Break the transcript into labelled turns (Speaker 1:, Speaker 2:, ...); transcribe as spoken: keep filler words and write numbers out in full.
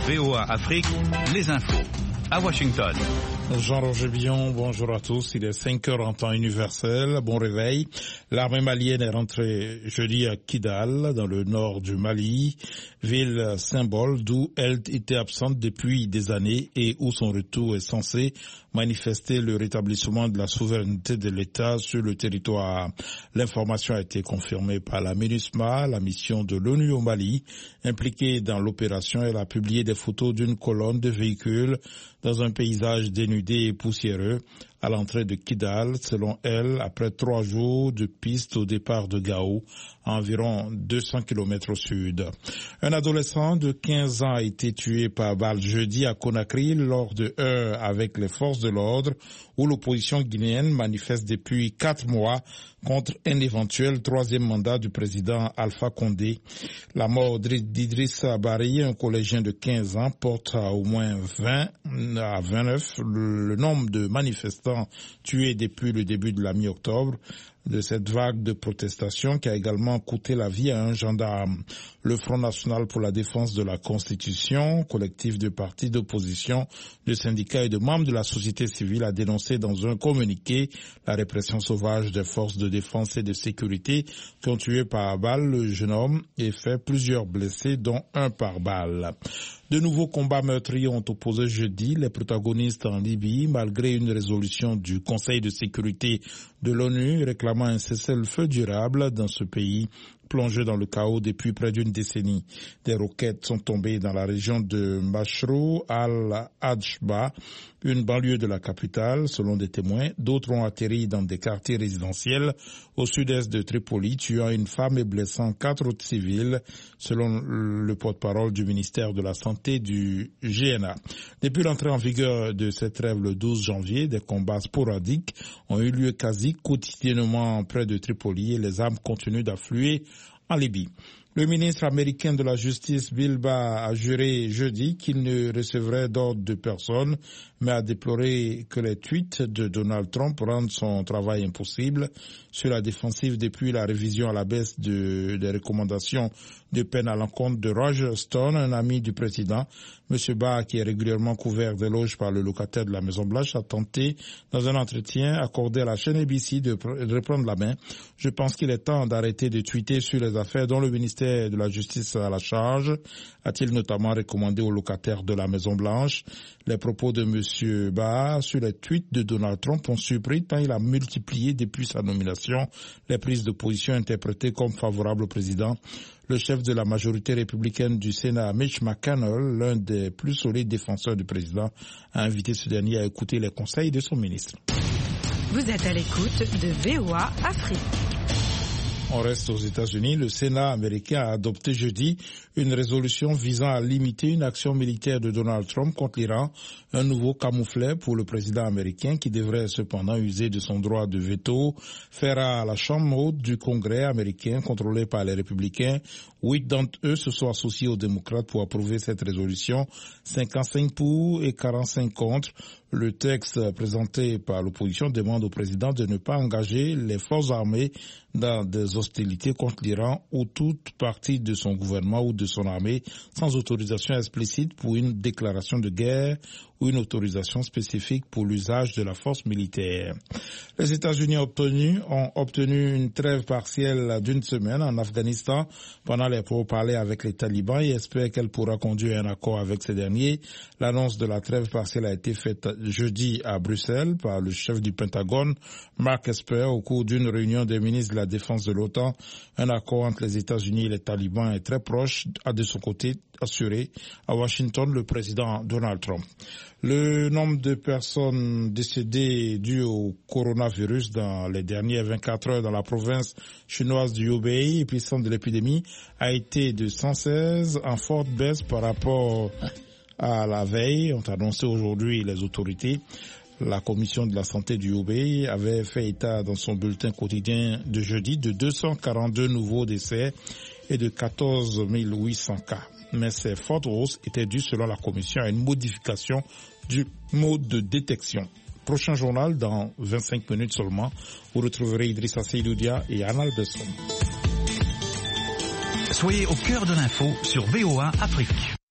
Speaker 1: V O A Afrique, les infos. À Washington.
Speaker 2: Jean-Roger Billon, bonjour à tous. Il est cinq heures en temps universel. Bon réveil. L'armée malienne est rentrée jeudi à Kidal, dans le nord du Mali, ville symbole d'où elle était absente depuis des années et où son retour est censé manifester le rétablissement de la souveraineté de l'État sur le territoire. L'information a été confirmée par la MINUSMA, la mission de l'ONU au Mali, impliquée dans l'opération. Elle a publié des photos d'une colonne de véhicules dans un paysage dénudé et poussiéreux à l'entrée de Kidal, selon elle, après trois jours de piste au départ de Gao, à environ deux cents kilomètres au sud. Un adolescent de quinze ans a été tué par balle jeudi à Conakry lors de heurts avec les forces de l'ordre, où l'opposition guinéenne manifeste depuis quatre mois contre un éventuel troisième mandat du président Alpha Condé. La mort d'Idrissa Bari, un collégien de quinze ans, porte à au moins vingt à vingt-neuf le nombre de manifestants tués depuis le début de la mi-octobre de cette vague de protestation qui a également coûté la vie à un gendarme. Le Front national pour la défense de la Constitution, collectif de partis d'opposition, de syndicats et de membres de la société civile, a dénoncé dans un communiqué la répression sauvage des forces de défense et de sécurité qui ont tué par balle le jeune homme et fait plusieurs blessés, dont un par balle. De nouveaux combats meurtriers ont opposé jeudi les protagonistes en Libye, malgré une résolution du Conseil de sécurité de l'ONU réclamant un cessez-le-feu durable dans ce pays plongé dans le chaos depuis près d'une décennie. Des roquettes sont tombées dans la région de Mashrou al-Adjba, une banlieue de la capitale, selon des témoins. D'autres ont atterri dans des quartiers résidentiels au sud-est de Tripoli, tuant une femme et blessant quatre autres civils, selon le porte-parole du ministère de la Santé du G N A. Depuis l'entrée en vigueur de cette trêve le douze janvier, des combats sporadiques ont eu lieu quasi quotidiennement près de Tripoli et les armes continuent d'affluer en Libye. Le ministre américain de la Justice, Bill Barr, a juré jeudi qu'il ne recevrait d'ordre de personne, mais a déploré que les tweets de Donald Trump rendent son travail impossible. Sur la défensive depuis la révision à la baisse de, des recommandations de peine à l'encontre de Roger Stone, un ami du président, M. Barr, qui est régulièrement couvert d'éloges par le locataire de la Maison-Blanche, a tenté, dans un entretien accordé à la chaîne A B C, de, de reprendre la main. Je pense qu'il est temps d'arrêter de tweeter sur les affaires dont le ministère de la Justice à la charge, a-t-il notamment recommandé aux locataires de la Maison-Blanche. Les propos de M. Barr sur les tweets de Donald Trump ont surpris tant il a multiplié depuis sa nomination les prises de position interprétées comme favorables au président. Le chef de la majorité républicaine du Sénat, Mitch McConnell, l'un des plus solides défenseurs du président, a invité ce dernier à écouter les conseils de son ministre.
Speaker 3: Vous êtes à l'écoute de V O A Afrique.
Speaker 2: On reste aux États-Unis. Le Sénat américain a adopté jeudi une résolution visant à limiter une action militaire de Donald Trump contre l'Iran, un nouveau camouflet pour le président américain qui devrait cependant user de son droit de veto, faire à la Chambre haute du Congrès américain contrôlée par les républicains. Huit d'entre eux se sont associés aux démocrates pour approuver cette résolution, cinquante-cinq pour et quarante-cinq contre. Le texte présenté par l'opposition demande au président de ne pas engager les forces armées dans des hostilités contre l'Iran ou toute partie de son gouvernement ou de son armée sans autorisation explicite pour une déclaration de guerre ou une autorisation spécifique pour l'usage de la force militaire. Les États-Unis ont obtenu, ont obtenu une trêve partielle d'une semaine en Afghanistan pendant les pourparlers avec les talibans et espèrent qu'elle pourra conduire à un accord avec ces derniers. L'annonce de la trêve partielle a été faite jeudi à Bruxelles par le chef du Pentagone, Mark Esper, au cours d'une réunion des ministres de la Défense de l'OTAN. Un accord entre les États-Unis et les talibans est très proche, a de son côté assuré à Washington le président Donald Trump. Le nombre de personnes décédées dues au coronavirus dans les dernières vingt-quatre heures dans la province chinoise du Hubei, épicentre de l'épidémie, a été de cent seize, en forte baisse par rapport à la veille, ont annoncé aujourd'hui les autorités. La commission de la santé du Hubei avait fait état dans son bulletin quotidien de jeudi de deux cent quarante-deux nouveaux décès et de quatorze mille huit cents cas. Mais ces fortes hausses étaient dues, selon la commission, à une modification du mode de détection. Prochain journal dans vingt-cinq minutes seulement. Vous retrouverez Idrissa Seydoudia et Anna Besson.
Speaker 1: Soyez au cœur de l'info sur V O A Afrique.